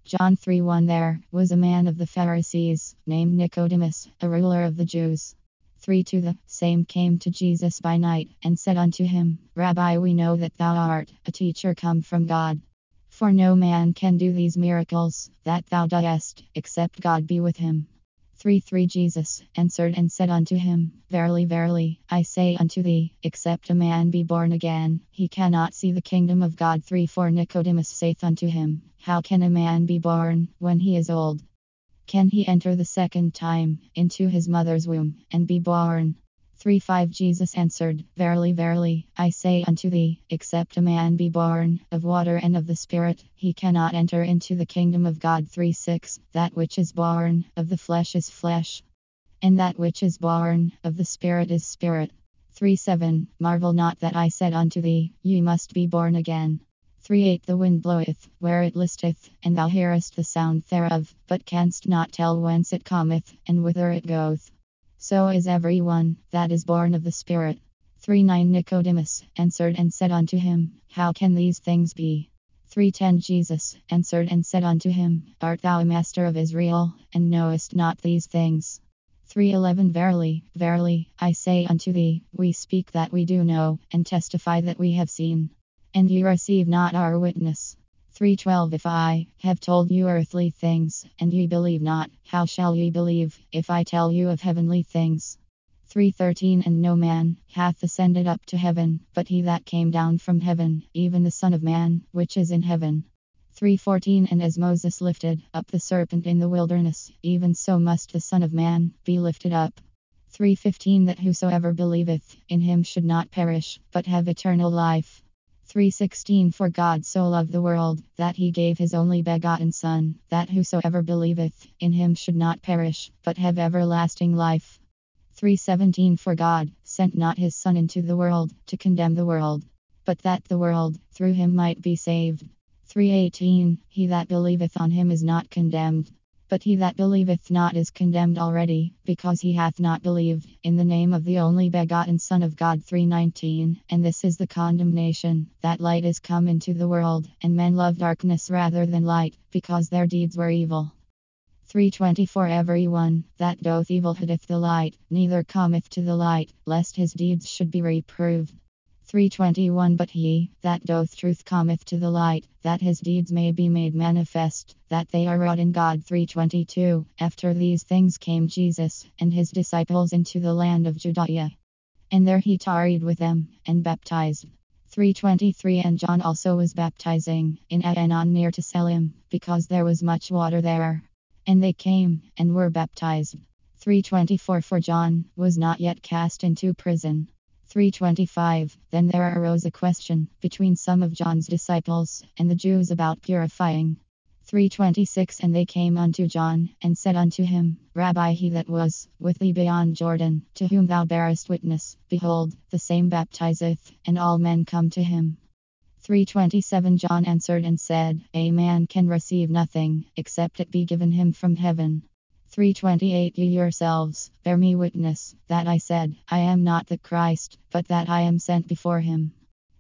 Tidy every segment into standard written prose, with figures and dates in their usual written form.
John 3:1 There was a man of the Pharisees, named Nicodemus, a ruler of the Jews. 3:2 The same came to Jesus by night, and said unto him, Rabbi, we know that thou art a teacher come from God. For no man can do these miracles that thou doest, except God be with him. 3:3 Jesus answered and said unto him, Verily, verily, I say unto thee, except a man be born again, he cannot see the kingdom of God. 3:4 Nicodemus saith unto him, How can a man be born when he is old? Can he enter the second time into his mother's womb and be born? 3:5 Jesus answered, Verily, verily, I say unto thee, except a man be born of water and of the Spirit, he cannot enter into the kingdom of God. 3:6 That which is born of the flesh is flesh, and that which is born of the Spirit is spirit. 3:7 Marvel not that I said unto thee, Ye must be born again. 3:8 The wind bloweth where it listeth, and thou hearest the sound thereof, but canst not tell whence it cometh, and whither it goeth. So is every one that is born of the Spirit. 3:9 Nicodemus answered and said unto him, How can these things be? 3:10 Jesus answered and said unto him, Art thou a master of Israel, and knowest not these things? 3:11 Verily, verily, I say unto thee, we speak that we do know, and testify that we have seen, and ye receive not our witness. 3:12 If I have told you earthly things, and ye believe not, how shall ye believe, if I tell you of heavenly things? 3:13 And no man hath ascended up to heaven, but he that came down from heaven, even the Son of Man, which is in heaven. 3:14 And as Moses lifted up the serpent in the wilderness, even so must the Son of Man be lifted up. 3:15 That whosoever believeth in him should not perish, but have eternal life. 3:16 For God so loved the world, that he gave his only begotten Son, that whosoever believeth in him should not perish, but have everlasting life. 3:17 For God sent not his Son into the world, to condemn the world, but that the world, through him might be saved. 3:18 He that believeth on him is not condemned, but he that believeth not is condemned already, because he hath not believed in the name of the only begotten Son of God. 3:19 And this is the condemnation, that light is come into the world, and men love darkness rather than light, because their deeds were evil. 3:24 Every one that doth evil hateth the light, neither cometh to the light, lest his deeds should be reproved. 3:21 But he that doth truth cometh to the light, that his deeds may be made manifest, that they are wrought in God. 3:22 After these things came Jesus and his disciples into the land of Judea, and there he tarried with them, and baptized. 3:23 And John also was baptizing in Aenon near to Salim, because there was much water there. And they came, and were baptized. 3:24 For John was not yet cast into prison. 3:25 Then there arose a question between some of John's disciples and the Jews about purifying. 3:26 And they came unto John, and said unto him, Rabbi, he that was with thee beyond Jordan, to whom thou bearest witness, behold, the same baptizeth, and all men come to him. 3:27 John answered and said, A man can receive nothing, except it be given him from heaven. 3:28 Ye yourselves bear me witness, that I said, I am not the Christ, but that I am sent before him.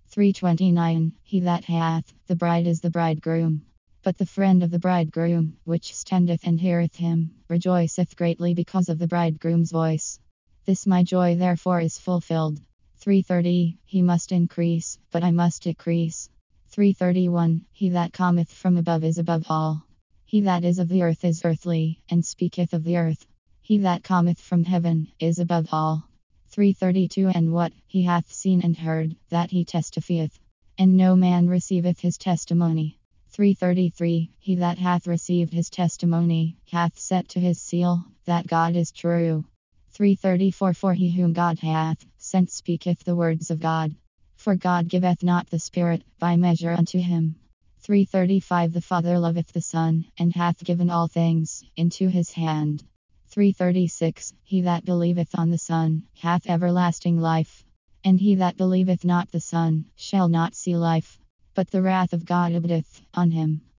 3:29 He that hath the bride is the bridegroom. But the friend of the bridegroom, which standeth and heareth him, rejoiceth greatly because of the bridegroom's voice. This my joy therefore is fulfilled. 3:30 He must increase, but I must decrease. 3:31 He that cometh from above is above all. He that is of the earth is earthly, and speaketh of the earth. He that cometh from heaven is above all. 3:32 And what he hath seen and heard, that he testifieth, and no man receiveth his testimony. 3:33 He that hath received his testimony hath set to his seal, that God is true. 3:34 For he whom God hath sent speaketh the words of God. For God giveth not the Spirit by measure unto him. 3:35 The Father loveth the Son, and hath given all things into his hand. 3:36 He that believeth on the Son hath everlasting life, and he that believeth not the Son shall not see life, but the wrath of God abideth on him.